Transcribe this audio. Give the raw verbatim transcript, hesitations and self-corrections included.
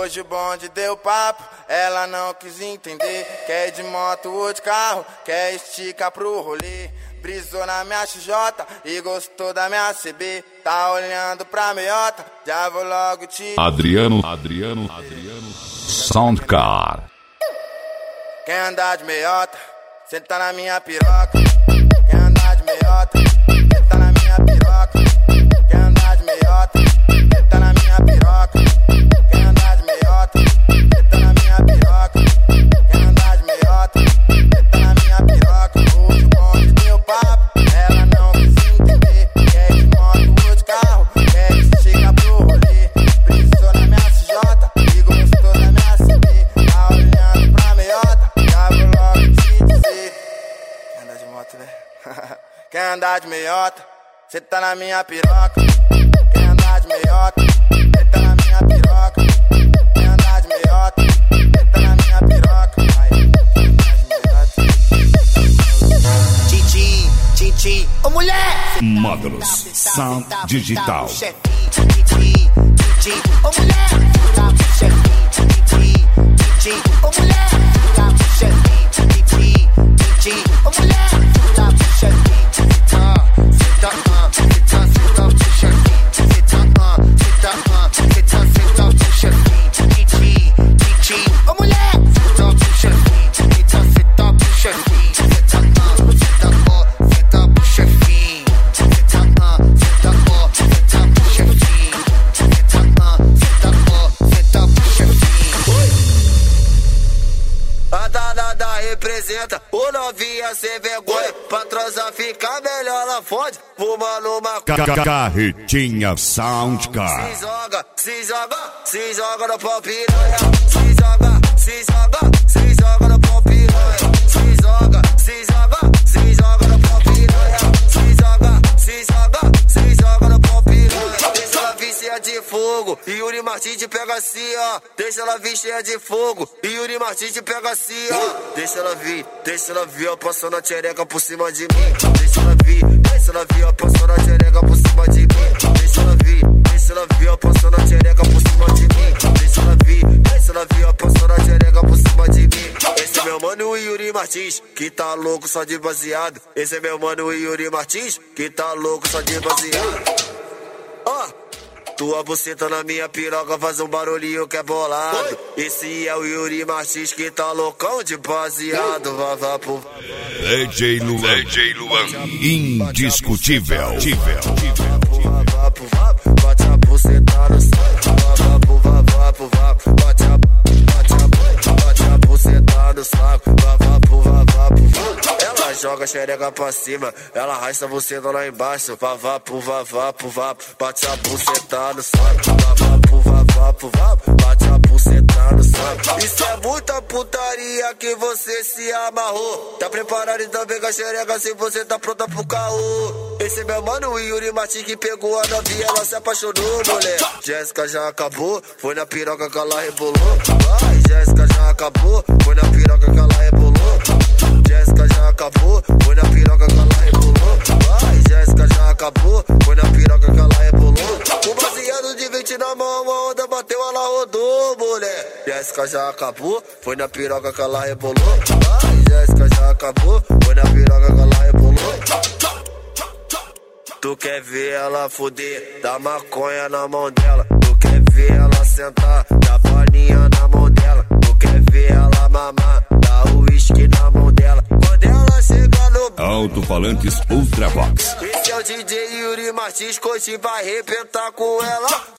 Hoje o bonde deu papo, ela não quis entender. Quer de moto ou de carro, quer esticar pro rolê. Brisou na minha X J e gostou da minha C B. Tá olhando pra meiota, já vou logo te... Adriano, Adriano, Adriano Soundcar. Quer andar de meiota, senta na minha piroca. Quer andar de meiota, senta na minha piroca. Quer andar de meiota, senta na minha piroca. Quer andar de meiota, senta na minha piroca. Quer andar de meiota, senta na minha piroca. Hoje o bonde deu papo, ela não quis entender. Quer de moto ou de carro, quer que chega pro rolê. Brisou na minha X J e gostou da minha C B. Tá olhando pra meiota, já vou logo te dizer. Quer andar de moto, né? Quer andar de meiota, cê tá na minha piroca. Quer andar de meiota, cê tá na minha piroca. Quer andar de meiota, cê tá na minha piroca. Titi, titi, ô mulher! Módulos Sound Digital. Titi, titi, ô mulher! Titi, titi, ô mulher! Titi, titi, ô mulher! A danada representa o novinha sem vergonha. Pra transar ficar melhor, ela fode. Fumando uma Carretinha Soundcar. Se joga, se joga, se joga no pau piranha. Se joga, se joga, se joga no pau piranha. Se joga, se joga, se joga no pau piranha. Se joga, se joga, se joga no pau piranha. Deixa ela vir cheia de fogo e Yuri Martins te pega assim, ó. Deixa ela vir cheia de fogo e Yuri Martins te pega assim, ó. Deixa ela vir, deixa ela vir, ó, passando a tchereca por cima de mim. Deixa ela vir, deixa ela vir, ó, passando a tchereca por cima de mim. Deixa ela vir, deixa ela vir, ó, passando a tchereca por cima de mim. Deixa ela vir, deixa ela vir, ó, passando a tchereca por cima de mim. Esse é meu mano, o Yuri Martins, que tá louco só de baseado. Esse é meu mano, o Yuri Martins, que tá louco só de baseado. Ó, oh, tua buceta na minha piroca faz um barulhinho que é bolado. Esse é o Yuri Martins que tá loucão de baseado. Vá, vá, pro... D J Luan, D J Luan, indiscutível. Bate a buceta no saco. Vá, vá, vá, vá, bate a bate a buceta no saco. Vá, vá, vá, vá. Ela joga a xereca pra cima, ela arrasta a buceta lá embaixo. Vá, vá, vá, vá, vá, bate a buceta no saco. Vá, vá, vá, vá, bate a buceta no saco. Isso é muita putaria que você se amarrou. Tá preparado então pegar a xereca se você tá pronta pro caô. Esse é meu mano, o Yuri Martins, que pegou a novinha, ela se apaixonou, mulher. Jéssica já acabou, foi na piroca que ela rebolou. Vai, Jéssica já acabou, foi na piroca que ela rebolou. Jéssica já acabou, foi na piroca que ela rebolou. Vai, Jéssica já acabou, foi na piroca que ela rebolou. O baseado de vinte na mão, a onda bateu, ela rodou, mulher. Jéssica já acabou, foi na piroca que ela rebolou. Vai, Jéssica já acabou, foi na piroca que ela rebolou. Tu quer ver ela fuder, dá maconha na mão dela. Tu quer ver ela sentar, dá paninha na mão dela. Tu quer ver ela mamar, dá uísque na mão dela. Quando ela chega no Alto-falantes Ultravox. Esse é o D J Yuri Martins, coach vai arrebentar com ela.